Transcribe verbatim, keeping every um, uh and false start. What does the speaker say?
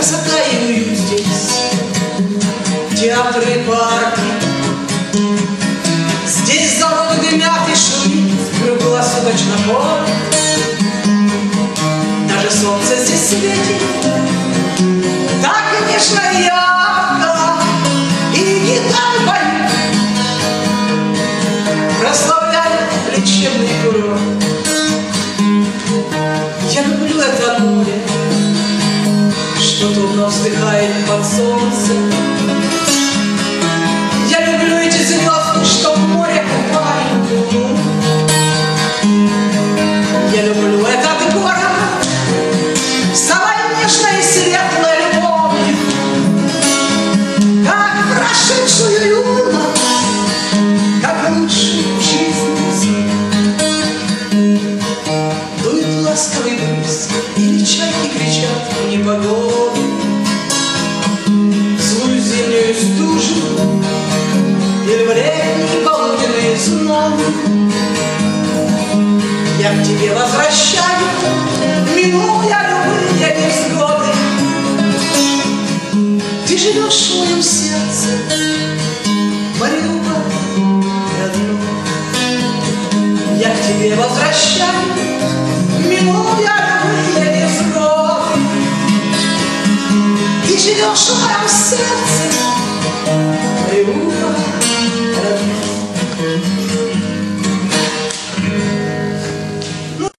красота и уют здесь, театры, парки. Здесь заводы дымят и шумит круглосуточно поле. Даже солнце здесь светит, да, конечно, ярко, и гитары поют, прославляют лечебный курорт. Я люблю это море, что томно вздыхает под солнцем. Я люблю эти звезды, что в море купают луну. Я люблю этот город самой нежной и светлой любовью, как прошедшую юность, как лучший в жизни свет. Дует ласковый бриз, или чайки кричат в непогоду, злую зимнюю стужу, или в летний полуденный знон. Я к тебе возвращаю, минуя любые невзгоды. Ты живешь в моем сердце, Мариуполь родной. Я к тебе возвращаю, минуя любые невзгоды. Ты живешь в моем сердце, Мариуполь.